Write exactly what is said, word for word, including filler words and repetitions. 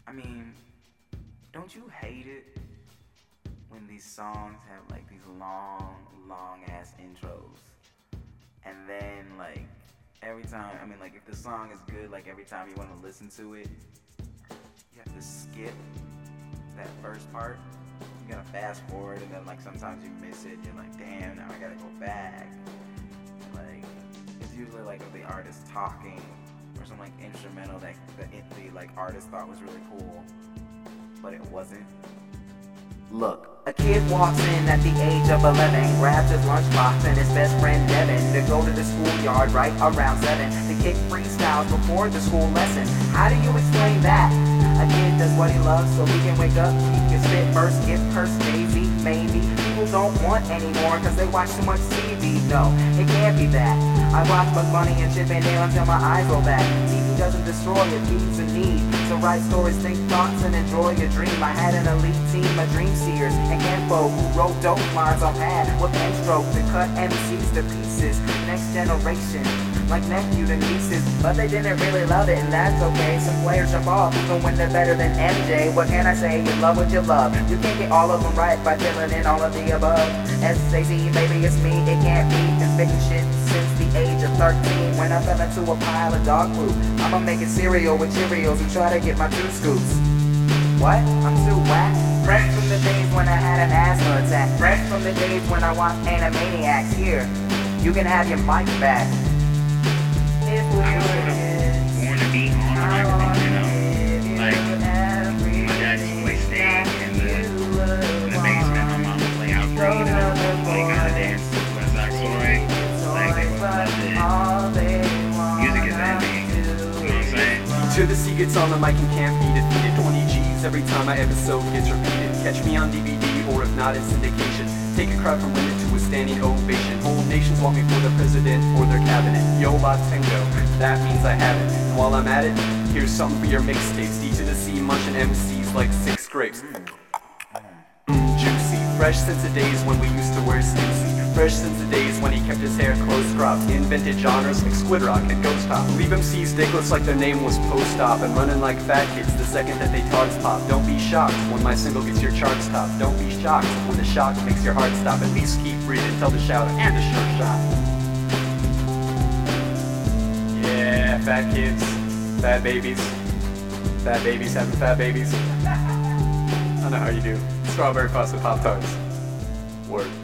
I mean, don't you hate it when these songs have like these long, long ass intros? And then like every time, I mean like if the song is good, like every time you want to listen to it, you have to skip that first part. You gotta fast forward and then like sometimes you miss it. You're like, damn, now I gotta go back. Like it's usually like of the artist talking or some like instrumental that the, the like artist thought was really cool, but it wasn't. Look, a kid walks in at the age of eleven, grabs his lunchbox and his best friend Devin to go to the schoolyard right around seven to kick freestyles before the school lesson. How do you explain that? A kid does what he loves so he can wake up, he can spit first, get cursed, Jay-Z, maybe. People don't want anymore cause they watch too much T V. No, it can't be that. I watch Bugs Bunny and Chip and Dale until my eyes roll back. T V doesn't destroy, it feeds a need. So write stories, think thoughts, and enjoy your dream. I had an elite team of dream seers and kinfolk who wrote dope lines on pad with pen stroke to cut M Cs to pieces. Next generation, like nephew to nieces, but they didn't really love it, and that's okay. Some players jump off even when they're better than M J. What can I say? You love what you love. You can't get all of them right by filling in all of the above. S A Z, maybe it's me, it can't be. Been spitting shit since the age of thirteen when I fell into a pile of dog poop. I'ma make it cereal with Cheerios and try to get my two scoops. What? I'm too whack? Fresh from the days when I had an asthma attack. Fresh from the days when I watched Animaniacs. Here, you can have your mic back. If we I was were sort of kids, born to be on the microphone, you know? Like, my dad used to play Sting in the, in the basement. My mom would play Out Free, you know? Like, kind of dance to West Side Story. Like, they would love it. Music is everything. You know what I'm saying? To the C gets on the mic and can't be defeated. twenty G's every time my episode gets repeated. Catch me on D V D or if not in syndication. Take a crowd from Lincoln to a standing ovation. Whole nations want me for the president or their cabinet. Yo la tengo, that means I have it. And while I'm at it, here's something for your mixtapes. D to the C munching M Cs like six grapes. Mmm, juicy. Fresh since the days when we used to wear Stussy. Fresh since the days when he kept his hair close cropped. Invented genres like Squid Rock and Ghost Hop. Leave M Cs dickless like their name was post-op. And running like fat kids the second that they tarts pop. Don't be shocked when my single gets your charts topped. Don't be shocked when the shock makes your heart stop. At least keep breathing till the shout and the sure shot. Yeah, fat kids, fat babies. Fat babies having fat babies. I know how you do. Strawberry frosted Pop-Tarts. Word.